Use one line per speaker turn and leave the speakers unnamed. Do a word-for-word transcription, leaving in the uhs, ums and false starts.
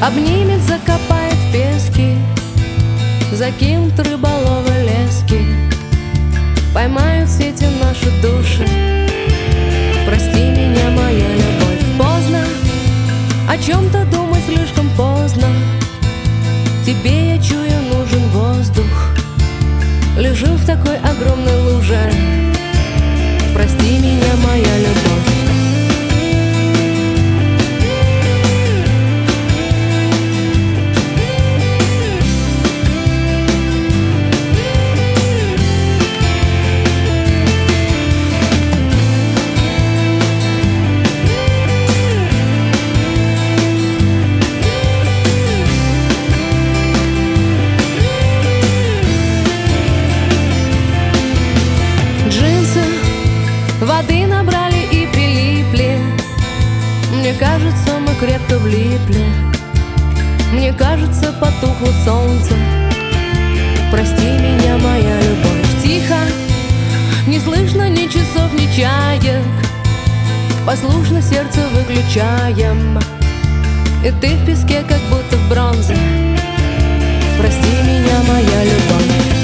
обнимет, закопает в пески, закинут рыболовы лески, поймают в сети наши души. Прости меня, моя любовь, поздно о чем-то думать, слишком поздно. Тебе, я чую, нужен воздух. Лежу в такой огромной луже. Прости меня, моя любовь. Воды набрали и прилипли. Мне кажется, мы крепко влипли. Мне кажется, потухло солнце. Прости меня, моя любовь. Тихо, не слышно ни часов, ни чаек. Послушно сердце выключаем. И ты в песке, как будто в бронзе. Прости меня, моя любовь.